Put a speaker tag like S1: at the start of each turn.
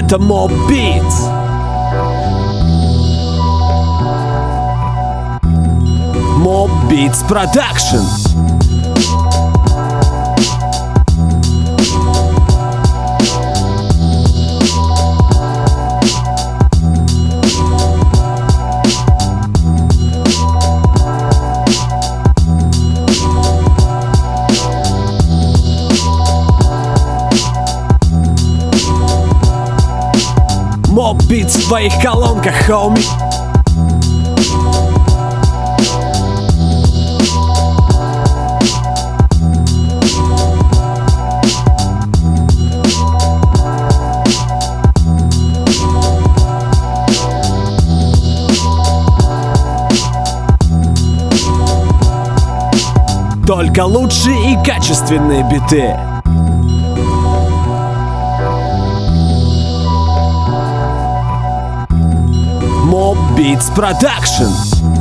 S1: Это Mob Beats. Mob Beats Production. Mob Beats в твоих колонках, хоуми. Только лучшие и качественные биты. Mob Beats Production.